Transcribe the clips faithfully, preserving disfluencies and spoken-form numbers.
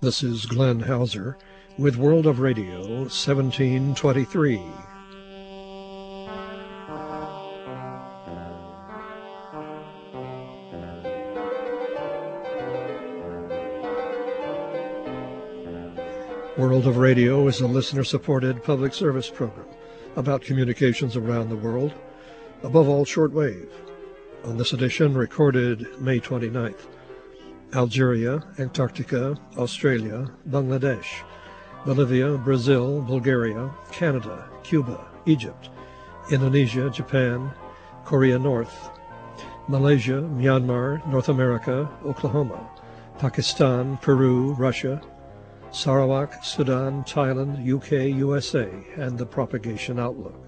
This is Glenn Hauser with World of Radio seventeen twenty-three. World of Radio is a listener-supported public service program about communications around the world, above all shortwave. On this edition, recorded May twenty-ninth, Algeria, Antarctica, Australia, Bangladesh, Bolivia, Brazil, Bulgaria, Canada, Cuba, Egypt, Indonesia, Japan, Korea North, Malaysia, Myanmar, North America, Oklahoma, Pakistan, Peru, Russia, Sarawak, Sudan, Thailand, U K, U S A, and the propagation outlook.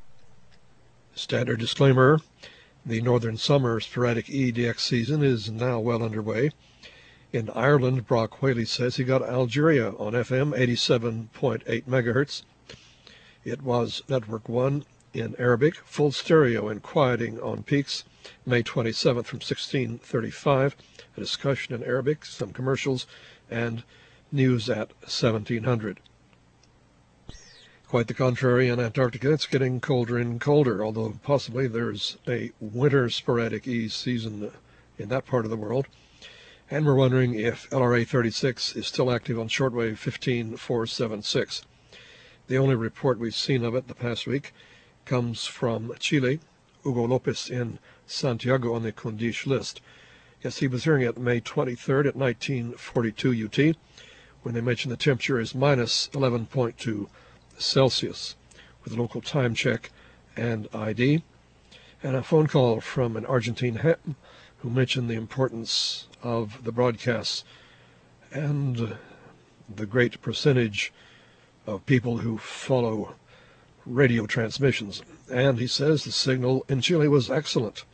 Standard disclaimer: the Northern Summer Sporadic E D X season is now well underway. In Ireland, Brock Whaley says he got Algeria on F M eighty-seven point eight megahertz. It was Network one in Arabic, full stereo and quieting on peaks, May twenty-seventh from sixteen thirty-five, a discussion in Arabic, some commercials, and news at seventeen hundred. Quite the contrary in Antarctica. It's getting colder and colder, although possibly there's a winter sporadic E season in that part of the world. And we're wondering if L R A thirty-six is still active on shortwave fifteen four seventy-six. The only report we've seen of it the past week comes from Chile, Hugo Lopez in Santiago on the Kundish list. Yes, he was hearing it May twenty-third at nineteen forty-two U T, when they mentioned the temperature is minus eleven point two Celsius, with a local time check and I D, and a phone call from an Argentine ham who mentioned the importance of the broadcasts and the great percentage of people who follow radio transmissions. And he says the signal in Chile was excellent.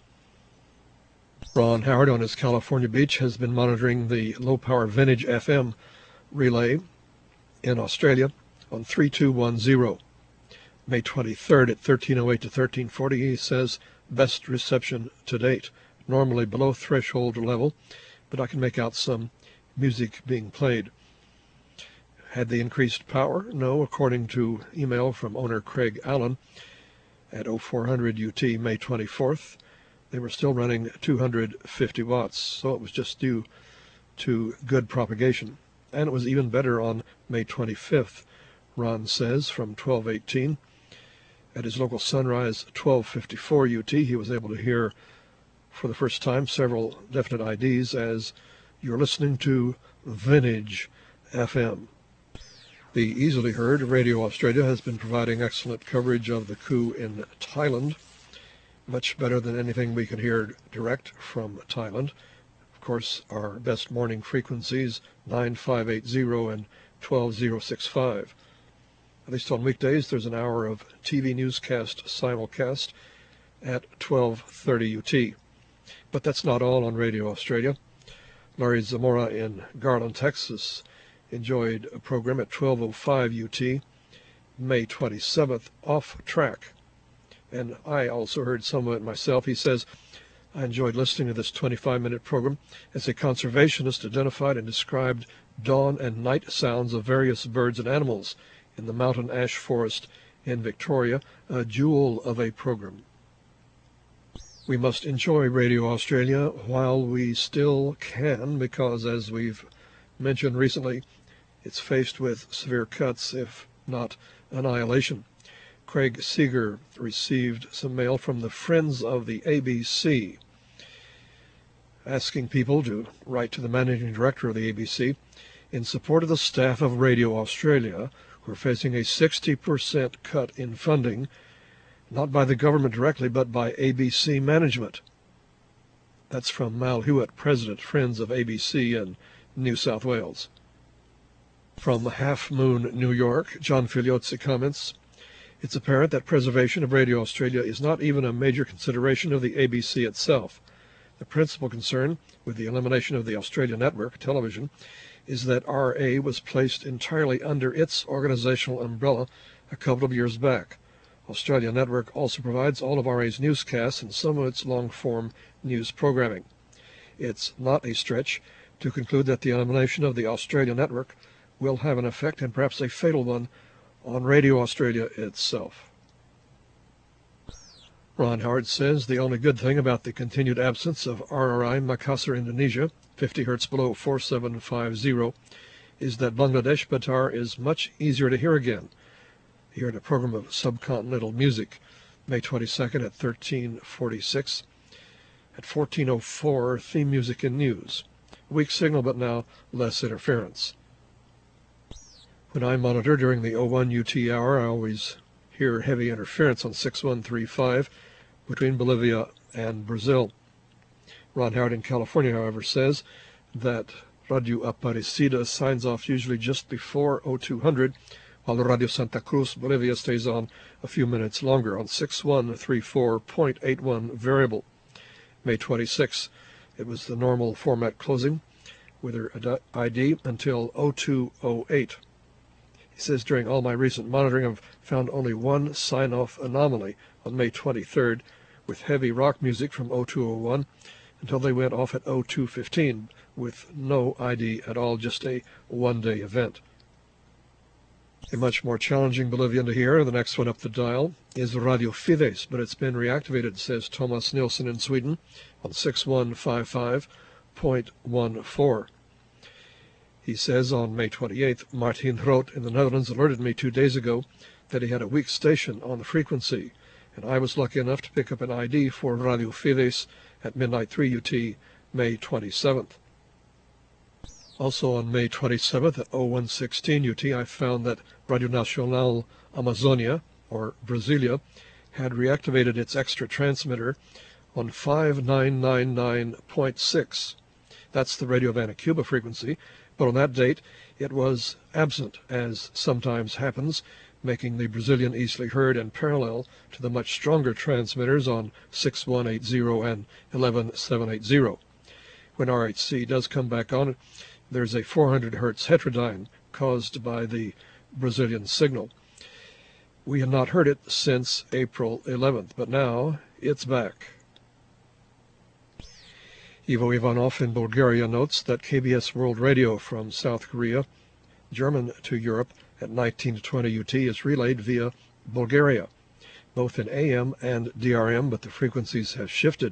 Ron Howard on his California beach has been monitoring the low-power vintage F M relay in Australia on three two one zero. May twenty-third at thirteen oh eight to thirteen forty, he says best reception to date. Normally below threshold level, but I can make out some music being played. Had they increased power? No, according to email from owner Craig Allen at oh four hundred U T May twenty-fourth. They were still running two hundred fifty watts, so it was just due to good propagation. And it was even better on May twenty-fifth, Ron says, from twelve eighteen. At his local sunrise, twelve fifty-four U T, he was able to hear for the first time several definite I Ds as you're listening to vintage F M. The easily heard Radio Australia has been providing excellent coverage of the coup in Thailand, much better than anything we could hear direct from Thailand. Of course, our best morning frequencies, nine five eight zero and twelve oh sixty-five. At least on weekdays, there's an hour of T V newscast simulcast at twelve thirty U T. But that's not all on Radio Australia. Larry Zamora in Garland, Texas, enjoyed a program at twelve oh five U T, May twenty-seventh, Off Track. And I also heard some of it myself. He says, I enjoyed listening to this twenty-five minute program as a conservationist identified and described dawn and night sounds of various birds and animals in the mountain ash forest in Victoria, a jewel of a program. We must enjoy Radio Australia while we still can, because as we've mentioned recently, it's faced with severe cuts, if not annihilation. Craig Seeger received some mail from the Friends of the A B C, asking people to write to the managing director of the A B C in support of the staff of Radio Australia, who are facing a sixty percent cut in funding, not by the government directly, but by A B C management. That's from Mal Hewitt, President, Friends of A B C in New South Wales. From Half Moon, New York, John Filiozzi comments, it's apparent that preservation of Radio Australia is not even a major consideration of the A B C itself. The principal concern with the elimination of the Australia Network television is that R A was placed entirely under its organizational umbrella a couple of years back. Australia Network also provides all of R A's newscasts and some of its long-form news programming. It's not a stretch to conclude that the elimination of the Australia network will have an effect, and perhaps a fatal one, on Radio Australia itself. Ron Howard says the only good thing about the continued absence of R R I Makassar, Indonesia, fifty hertz below four seven five zero, is that Bangladesh Betar is much easier to hear again. He heard a program of subcontinental music, May twenty-second at thirteen forty-six. At fourteen oh four, theme music and news. Weak signal, but now less interference. When I monitor during the oh one U T hour, I always hear heavy interference on six one three five between Bolivia and Brazil. Ron Howard in California, however, says that Radio Aparecida signs off usually just before oh two hundred, while Radio Santa Cruz, Bolivia, stays on a few minutes longer on six one three four point eight one variable. May twenty-sixth, it was the normal format closing with her I D until oh two oh eight. He says, during all my recent monitoring, I've found only one sign-off anomaly on May twenty-third with heavy rock music from oh two oh one until they went off at oh two fifteen with no I D at all, just a one-day event. A much more challenging Bolivian to hear, the next one up the dial, is Radio Fides, but it's been reactivated, says Thomas Nilsson in Sweden, on six one five five point one four. He says on May twenty-eighth, Martin Roth in the Netherlands alerted me two days ago that he had a weak station on the frequency, and I was lucky enough to pick up an I D for Radio Fides at midnight three U T, May twenty-seventh. Also on May twenty-seventh at oh one sixteen U T, I found that Radio Nacional Amazonia, or Brasilia, had reactivated its extra transmitter on five nine nine nine point six. That's the Radio Vanacuba frequency, but on that date it was absent, as sometimes happens, making the Brazilian easily heard and parallel to the much stronger transmitters on six one eight zero and eleven seven eighty. When R H C does come back on, there's a four hundred hertz heterodyne caused by the Brazilian signal. We had not heard it since April eleventh, but now it's back. Ivo Ivanov in Bulgaria notes that K B S World Radio from South Korea, German to Europe, at nineteen twenty U T is relayed via Bulgaria, both in A M and D R M, but the frequencies have shifted.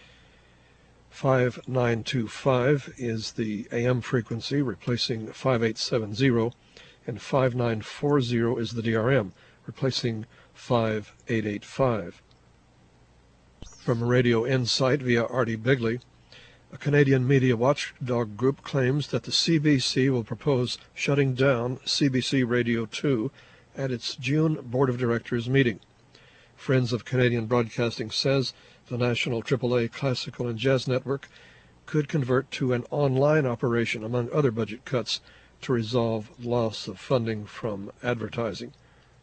five nine two five is the A M frequency, replacing five eight seven zero, and five nine four zero is the D R M, replacing five eight eight five. From Radio Insight via Artie Bigley, a Canadian media watchdog group claims that the C B C will propose shutting down C B C Radio two at its June Board of Directors meeting. Friends of Canadian Broadcasting says the national triple A classical and jazz network could convert to an online operation, among other budget cuts, to resolve loss of funding from advertising.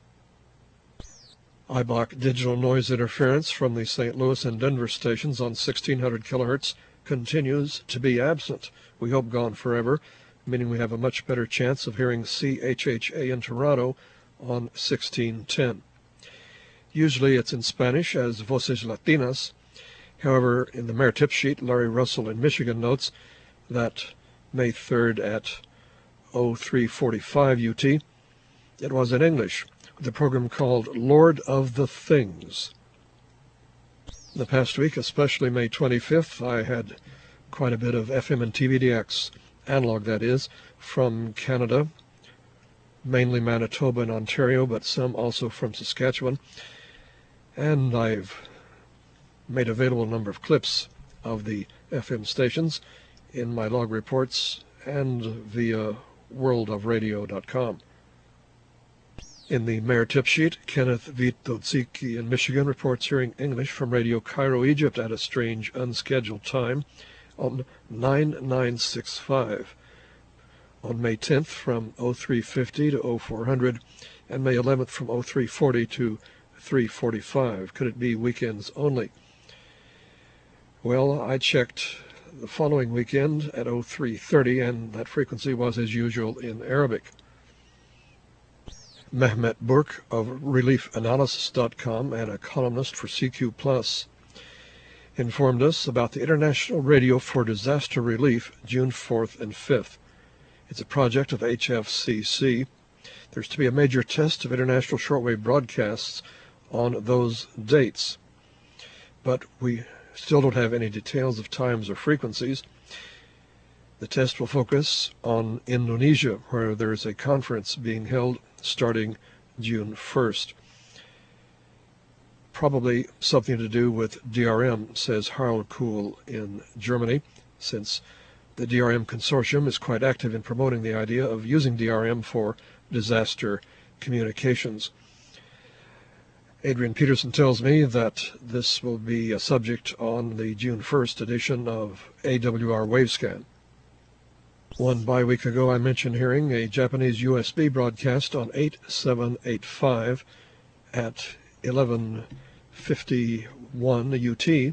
I B O C digital noise interference from the Saint Louis and Denver stations on sixteen hundred kilohertz continues to be absent. We hope gone forever, meaning we have a much better chance of hearing C H H A in Toronto on sixteen ten. Usually it's in Spanish as Voces Latinas. However, in the Mayor tip sheet, Larry Russell in Michigan notes that May third at oh three forty-five U T, it was in English, with a program called Lord of the Things. The past week, especially May twenty-fifth, I had quite a bit of F M and T V D X, analog that is, from Canada, mainly Manitoba and Ontario, but some also from Saskatchewan. And I've made available a number of clips of the F M stations in my log reports and via world of radio dot com. In the Mayor tip sheet, Kenneth Vitodziki in Michigan reports hearing English from Radio Cairo, Egypt at a strange, unscheduled time on nine nine six five. On May tenth from oh three fifty to oh four hundred, and May eleventh from oh three forty to three forty-five. Could it be weekends only? Well, I checked the following weekend at oh three thirty, and that frequency was as usual in Arabic. Mehmet Burk of relief analysis dot com and a columnist for C Q Plus informed us about the International Radio for Disaster Relief, June fourth and fifth. It's a project of H F C C. There's to be a major test of international shortwave broadcasts on those dates, but we still don't have any details of times or frequencies. The test will focus on Indonesia, where there is a conference being held starting June first. Probably something to do with D R M, says Harald Kuhl in Germany, since the D R M consortium is quite active in promoting the idea of using D R M for disaster communications. Adrian Peterson tells me that this will be a subject on the June first edition of A W R Wavescan. One bi-week ago I mentioned hearing a Japanese U S B broadcast on eight seven eight five at eleven fifty-one U T,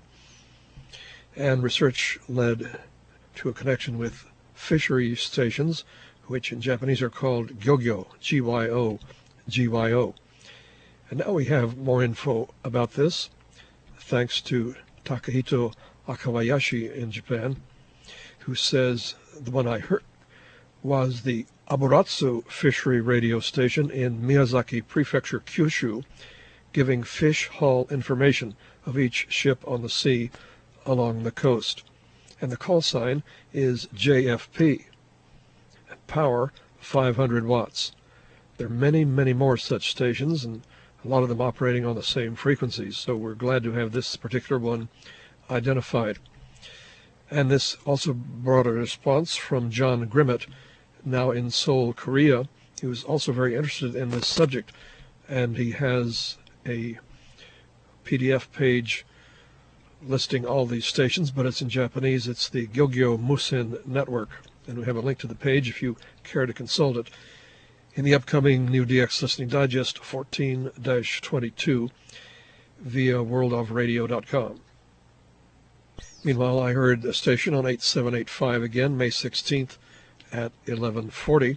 and research led to a connection with fishery stations, which in Japanese are called Gyogyo, G Y O, G Y O. And now we have more info about this, thanks to Takahito Akawayashi in Japan, who says the one I heard was the Aburatsu fishery radio station in Miyazaki Prefecture, Kyushu, giving fish haul information of each ship on the sea along the coast. And the call sign is J F P, and power five hundred watts. There are many, many more such stations, and a lot of them operating on the same frequencies, so we're glad to have this particular one identified. And this also brought a response from John Grimmett, now in Seoul, Korea. He was also very interested in this subject, and he has a P D F page listing all these stations, but it's in Japanese. It's the Gyogyo Musen Network, and we have a link to the page if you care to consult it in the upcoming New D X Listening Digest fourteen dash twenty-two via world of radio dot com. Meanwhile, I heard a station on eight seven eight five again, May sixteenth at eleven forty,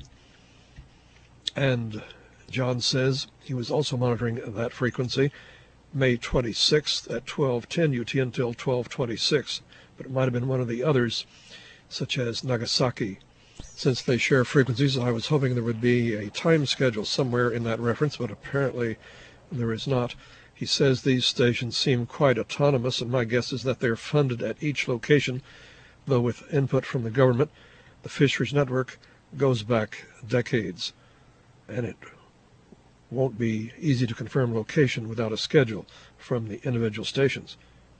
and John says he was also monitoring that frequency May twenty-sixth at twelve ten U T until twelve twenty-six, but it might have been one of the others, such as Nagasaki. Since they share frequencies, I was hoping there would be a time schedule somewhere in that reference, but apparently there is not. He says these stations seem quite autonomous, and my guess is that they're funded at each location, though with input from the government. The Fisheries Network goes back decades, and it won't be easy to confirm location without a schedule from the individual stations.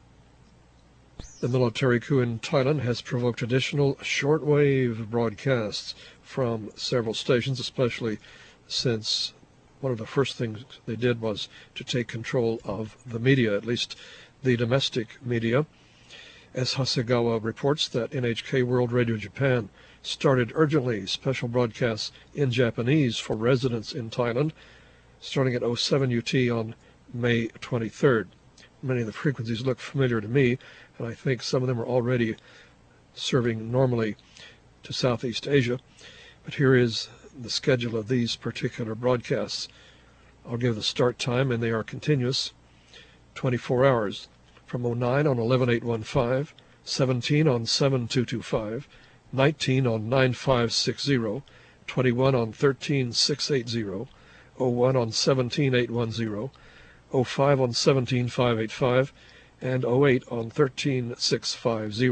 The military coup in Thailand has provoked additional shortwave broadcasts from several stations, especially since one of the first things they did was to take control of the media, at least the domestic media. As Hasegawa reports that N H K World Radio Japan started urgently special broadcasts in Japanese for residents in Thailand, starting at oh seven U T on May twenty-third. Many of the frequencies look familiar to me, and I think some of them are already serving normally to Southeast Asia. But here is the schedule of these particular broadcasts. I'll give the start time, and they are continuous, twenty-four hours, from oh nine on eleven eight fifteen, seventeen on seven two two five, nineteen on nine five six zero, twenty-one on thirteen six eight zero, oh one on seventeen eight ten, oh five on seventeen five eighty-five, and oh eight on thirteen six fifty.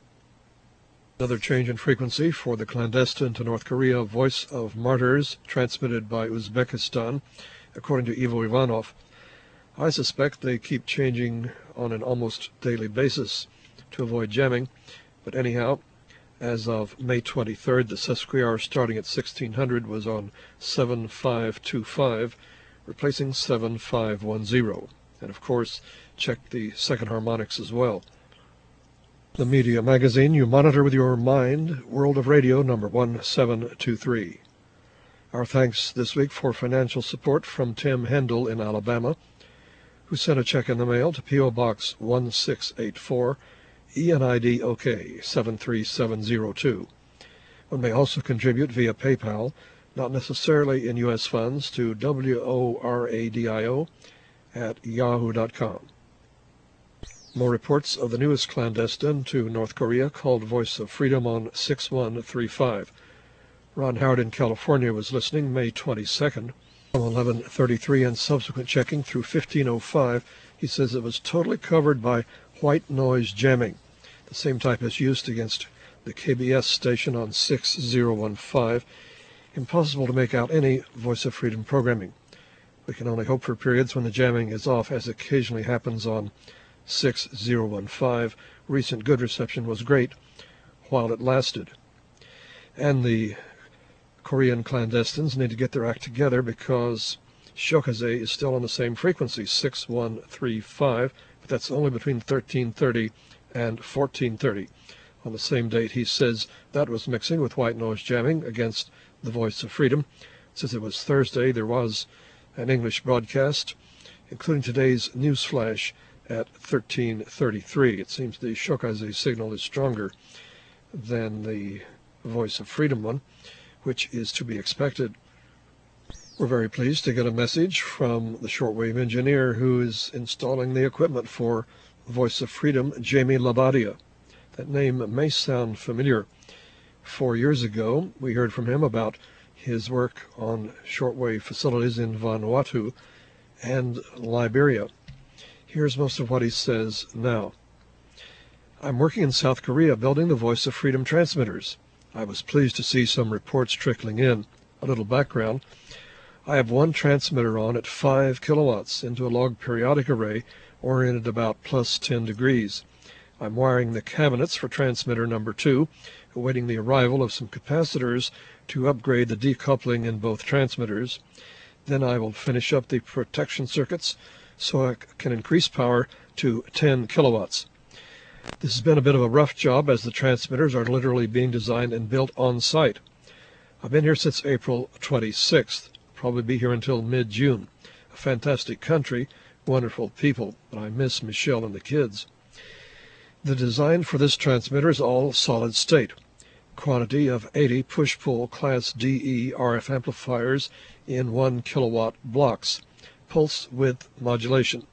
Another change in frequency for the clandestine to North Korea Voice of Martyrs, transmitted by Uzbekistan, according to Ivo Ivanov. I suspect they keep changing on an almost daily basis to avoid jamming, but anyhow, as of May twenty-third, the sesquihour starting at sixteen hundred was on seven five two five, replacing seven five one zero, and of course check the second harmonics as well. The media magazine you monitor with your mind, World of Radio number one seven two three. Our thanks this week for financial support from Tim Hendel in Alabama, who sent a check in the mail to P O Box one six eight four, E N I D O K seven three seven zero two. One may also contribute via PayPal, not necessarily in U S funds, to W O R A D I O at yahoo dot com. More reports of the newest clandestine to North Korea, called Voice of Freedom, on six one three five. Ron Howard in California was listening May twenty-second. From eleven thirty-three and subsequent checking through fifteen oh five, he says it was totally covered by white noise jamming, the same type as used against the K B S station on six oh one five. Impossible to make out any Voice of Freedom programming. We can only hope for periods when the jamming is off, as occasionally happens on six oh one five. Recent good reception was great while it lasted. And the Korean clandestines need to get their act together, because Shokaze is still on the same frequency, six one three five, but that's only between thirteen thirty and fourteen thirty. On the same date, he says that was mixing with white noise jamming against the Voice of Freedom. Since it was Thursday, there was an English broadcast, including today's news flash at thirteen thirty-three. It seems the Shokaze signal is stronger than the Voice of Freedom one, which is to be expected. We're very pleased to get a message from the shortwave engineer who is installing the equipment for Voice of Freedom, Jamie Labadia. That name may sound familiar. Four years ago, we heard from him about his work on shortwave facilities in Vanuatu and Liberia. Here's most of what he says now. I'm working in South Korea building the Voice of Freedom transmitters. I was pleased to see some reports trickling in. A little background. I have one transmitter on at five kilowatts into a log periodic array oriented about plus ten degrees. I'm wiring the cabinets for transmitter number two, awaiting the arrival of some capacitors to upgrade the decoupling in both transmitters. Then I will finish up the protection circuits so I can increase power to ten kilowatts. This has been a bit of a rough job, as the transmitters are literally being designed and built on site. I've been here since April twenty-sixth, probably be here until mid-June. A fantastic country, wonderful people, but I miss Michelle and the kids. The design for this transmitter is all solid state. Quantity of eighty push-pull Class D E R F amplifiers in one kilowatt blocks, pulse width modulation.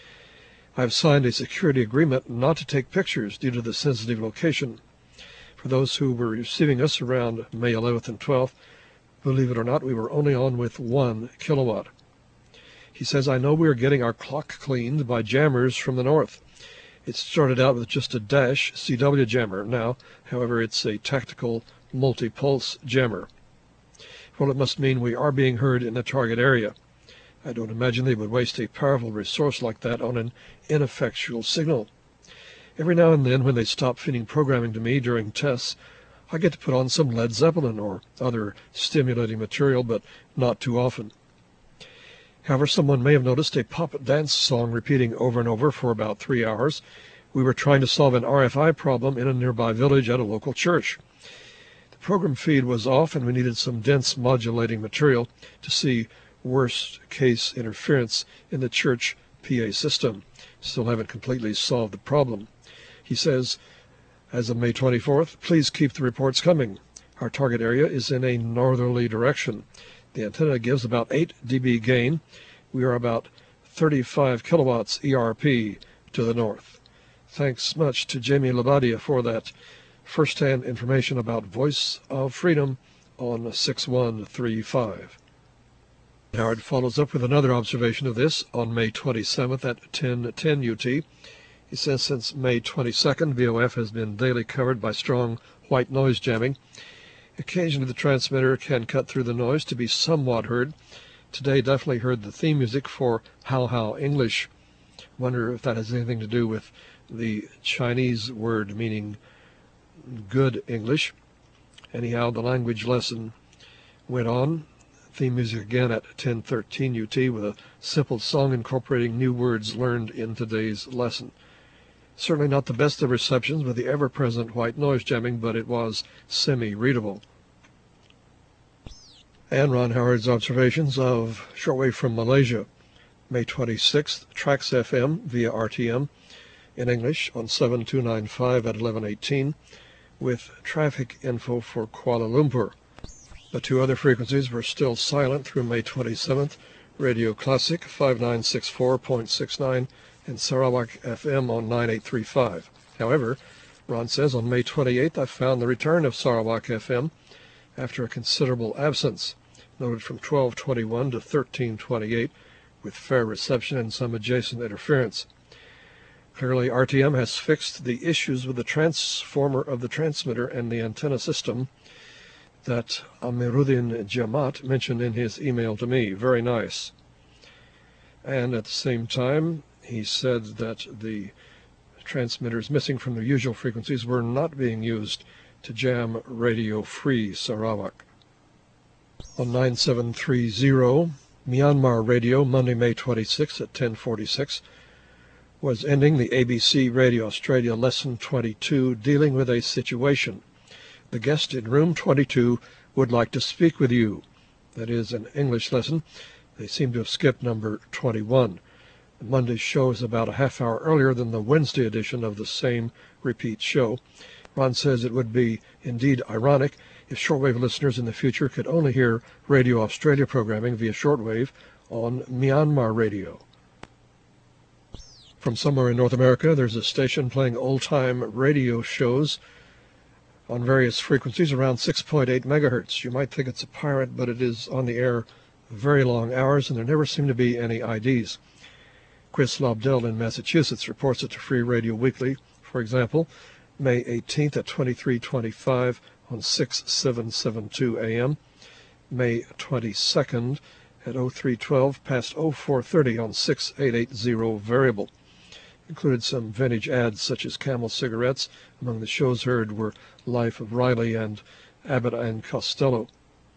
I have signed a security agreement not to take pictures due to the sensitive location. For those who were receiving us around May eleventh and twelfth, believe it or not, we were only on with one kilowatt. He says, I know we are getting our clock cleaned by jammers from the north. It started out with just a dash C W jammer. Now, however, it's a tactical multi-pulse jammer. Well, it must mean we are being heard in the target area. I don't imagine they would waste a powerful resource like that on an ineffectual signal. Every now and then, when they stop feeding programming to me during tests, I get to put on some Led Zeppelin or other stimulating material, but not too often. However, someone may have noticed a pop dance song repeating over and over for about three hours. We were trying to solve an R F I problem in a nearby village at a local church. The program feed was off, and we needed some dense modulating material to see worst-case interference in the church P A system. Still haven't completely solved the problem. He says, as of May twenty-fourth, please keep the reports coming. Our target area is in a northerly direction. The antenna gives about eight decibel gain. We are about thirty-five kilowatts E R P to the north. Thanks much to Jamie Labadia for that first-hand information about Voice of Freedom on six one three five. Howard follows up with another observation of this on May twenty-seventh at ten ten U T. He says since May twenty-second, V O F has been daily covered by strong white noise jamming. Occasionally the transmitter can cut through the noise to be somewhat heard. Today definitely heard the theme music for How How English. Wonder if that has anything to do with the Chinese word meaning good English. Anyhow, the language lesson went on. Theme music again at ten thirteen U T with a simple song incorporating new words learned in today's lesson. Certainly not the best of receptions with the ever-present white noise jamming, but it was semi-readable. And Ron Howard's observations of shortwave from Malaysia, May twenty-sixth, Trax F M via R T M in English on seven two nine five at eleven eighteen with traffic info for Kuala Lumpur. The two other frequencies were still silent through May twenty-seventh, Radio Classic five nine six four point six nine and Sarawak F M on nine eight three five. However, Ron says, on May twenty-eighth, I found the return of Sarawak F M after a considerable absence, noted from twelve twenty-one to thirteen twenty-eight, with fair reception and some adjacent interference. Clearly, R T M has fixed the issues with the transformer of the transmitter and the antenna system that Amiruddin Jamat mentioned in his email to me. Very nice. And at the same time, he said that the transmitters missing from their usual frequencies were not being used to jam Radio Free Sarawak. On nine seven three zero, Myanmar Radio, Monday, May twenty-sixth at ten forty-six, was ending the A B C Radio Australia Lesson twenty-two, dealing with a situation. The guest in room twenty-two would like to speak with you. That is an English lesson. They seem to have skipped number twenty-one. Monday's show is about a half hour earlier than the Wednesday edition of the same repeat show. Ron says it would be indeed ironic if shortwave listeners in the future could only hear Radio Australia programming via shortwave on Myanmar Radio. From somewhere in North America, there's a station playing old-time radio shows on various frequencies around six point eight megahertz. You might think it's a pirate, but it is on the air very long hours, and there never seem to be any I Ds. Chris Lobdell in Massachusetts reports it to Free Radio Weekly. For example, May eighteenth at twenty-three twenty-five on six seven seven two A M, May twenty-second at oh three twelve past oh four thirty on six eight eight zero variable. Included some vintage ads such as Camel cigarettes. Among the shows heard were Life of Riley and Abbott and Costello.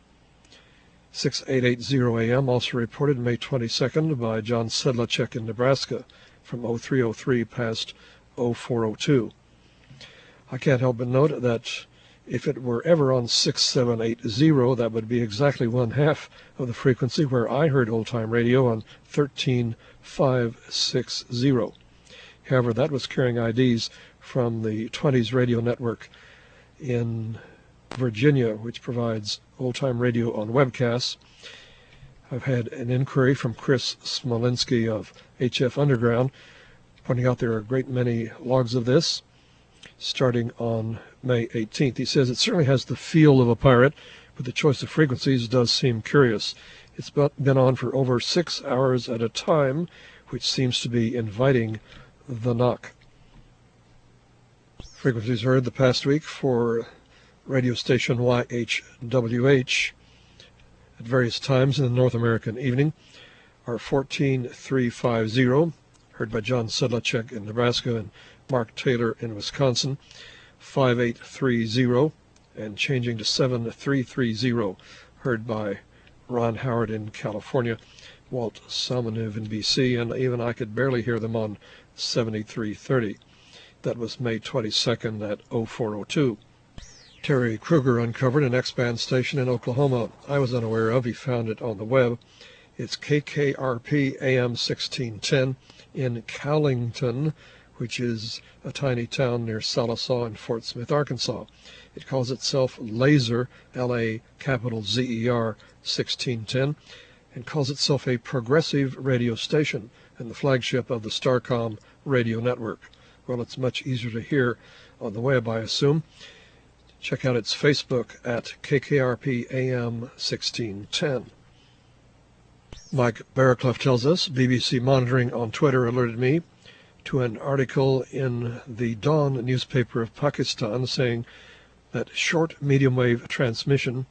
six eight eight zero A M also reported May twenty-second by John Sedlacek in Nebraska from oh three oh three past oh four oh two. I can't help but note that if it were ever on six seven eight zero, that would be exactly one half of the frequency where I heard old-time radio on thirteen five sixty. However, that was carrying I Ds from the twenties radio network in Virginia, which provides old-time radio on webcasts. I've had an inquiry from Chris Smolinski of H F Underground, pointing out there are a great many logs of this, starting on May eighteenth. He says it certainly has the feel of a pirate, but the choice of frequencies does seem curious. It's been on for over six hours at a time, which seems to be inviting the knock. Frequencies heard the past week for radio station Y H W H at various times in the North American evening are fourteen three fifty, heard by John Sedlacek in Nebraska and Mark Taylor in Wisconsin, five eight three zero, and changing to seven three three zero, heard by Ron Howard in California, Walt Salmoniv in B C, and even I could barely hear them on seventy-three thirty. That was May twenty-second at oh four oh two. Terry Kruger uncovered an X-band station in Oklahoma I was unaware of. He found it on the web. It's K K R P A M sixteen ten in Cowlington, which is a tiny town near Sallisaw in Fort Smith, Arkansas. It calls itself Laser, L A capital Z E R, sixteen ten, and calls itself a progressive radio station and the flagship of the Starcom radio network. Well, it's much easier to hear on the web, I assume. Check out its Facebook at K K R P A M sixteen ten. Mike Barraclough tells us B B C Monitoring on Twitter alerted me to an article in the Dawn newspaper of Pakistan saying that short medium wave transmission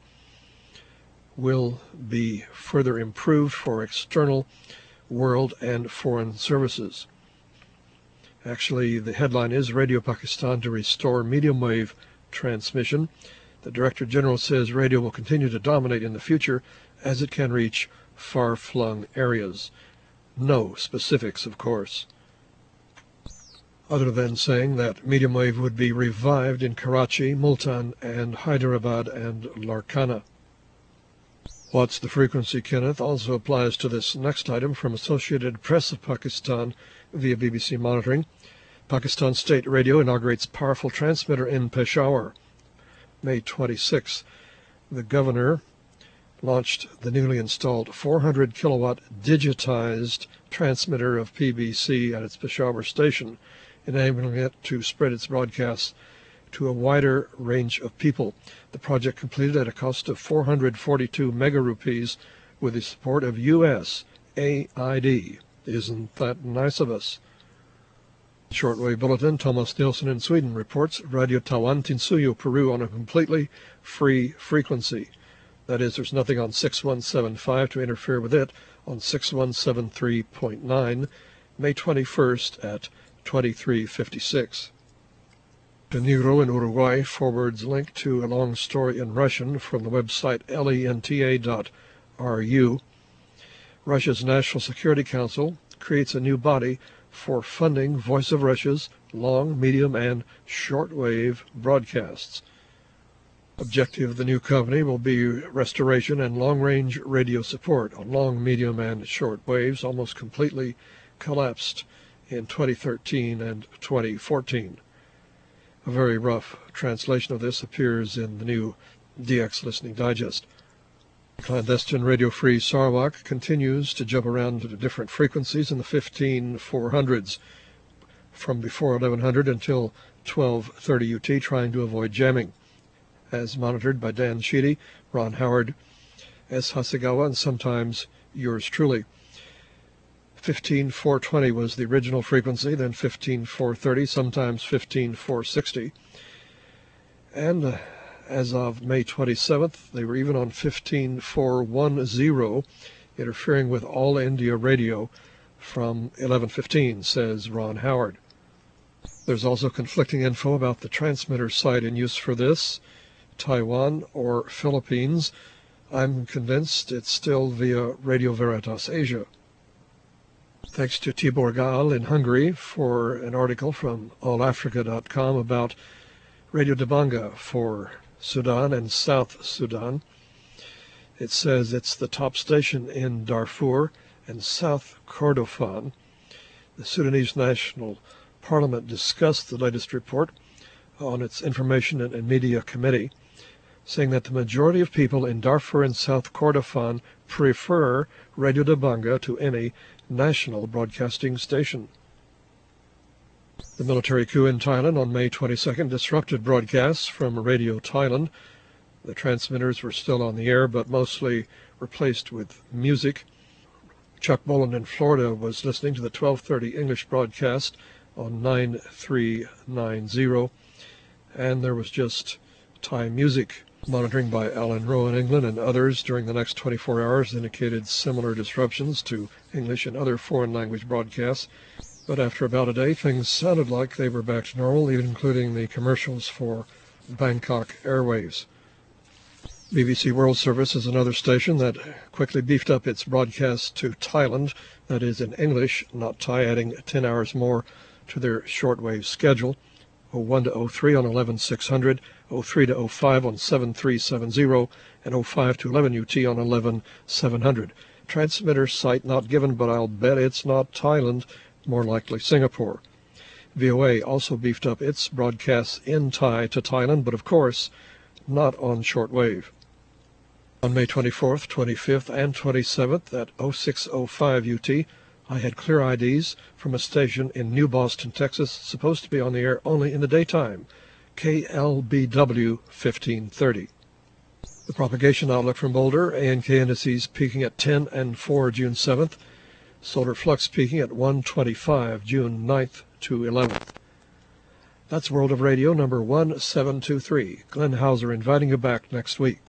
will be further improved for external world and foreign services. Actually, the headline is Radio Pakistan to restore medium wave transmission. The Director General says radio will continue to dominate in the future as it can reach far-flung areas. No specifics, of course, other than saying that medium wave would be revived in Karachi, Multan, and Hyderabad and Larkana. What's the frequency, Kenneth, also applies to this next item from Associated Press of Pakistan via B B C Monitoring. Pakistan State Radio inaugurates powerful transmitter in Peshawar. May twenty-sixth. The governor launched the newly installed four hundred kilowatt digitized transmitter of P B C at its Peshawar station, enabling it to spread its broadcasts to a wider range of people. The project completed at a cost of four hundred forty-two mega rupees with the support of U S A I D. Isn't that nice of us? Shortwave bulletin. Thomas Nilsson in Sweden reports Radio Tawan Tinsuyo, Peru on a completely free frequency. That is, there's nothing on six one seven five to interfere with it on six one seven three point nine, May twenty-first at twenty-three fifty-six. Nero in Uruguay forwards link to a long story in Russian from the website lenta dot r u. Russia's National Security Council creates a new body for funding Voice of Russia's long, medium, and shortwave broadcasts. Objective of the new company will be restoration and long-range radio support on long, medium, and short waves, almost completely collapsed in twenty thirteen and twenty fourteen. A very rough translation of this appears in the new D X Listening Digest. Clandestine Radio-Free Sarawak continues to jump around to different frequencies in the fifteen four hundreds from before eleven hundred until twelve thirty U T, trying to avoid jamming, as monitored by Dan Sheedy, Ron Howard, S. Hasegawa, and sometimes yours truly. fifteen four twenty was the original frequency, then fifteen four thirty, sometimes fifteen four sixty. And uh, as of May twenty-seventh, they were even on fifteen four ten, interfering with All India Radio from eleven fifteen, says Ron Howard. There's also conflicting info about the transmitter site in use for this, Taiwan or Philippines. I'm convinced it's still via Radio Veritas Asia. Thanks to Tibor Gal in Hungary for an article from all africa dot com about Radio Dabanga for Sudan and South Sudan. It says it's the top station in Darfur and South Kordofan. The Sudanese National Parliament discussed the latest report on its Information and Media Committee, saying that the majority of people in Darfur and South Kordofan prefer Radio Dabanga to any national broadcasting station. The military coup in Thailand on May twenty-second disrupted broadcasts from Radio Thailand. The transmitters were still on the air, but mostly replaced with music. Chuck Boland in Florida was listening to the twelve thirty English broadcast on nine three nine zero, and there was just Thai music. Monitoring by Alan Rowe in England and others during the next twenty-four hours indicated similar disruptions to English and other foreign language broadcasts. But after about a day, things sounded like they were back to normal, even including the commercials for Bangkok Airways. B B C World Service is another station that quickly beefed up its broadcast to Thailand, that is in English, not Thai, adding ten hours more to their shortwave schedule. oh one to oh three on eleven six hundred, oh three to oh five on seven three seven zero, and oh five to eleven U T on eleven seven hundred. Transmitter site not given, but I'll bet it's not Thailand, more likely Singapore. V O A also beefed up its broadcasts in Thai to Thailand, but of course not on shortwave. On May twenty-fourth, twenty-fifth, and twenty-seventh at oh six oh five U T, I had clear I Ds from a station in New Boston, Texas, supposed to be on the air only in the daytime, K L B W fifteen thirty. The propagation outlook from Boulder, A N K indices peaking at ten and four June seventh, solar flux peaking at one twenty-five June ninth to eleventh. That's World of Radio number one seven two three. Glenn Hauser inviting you back next week.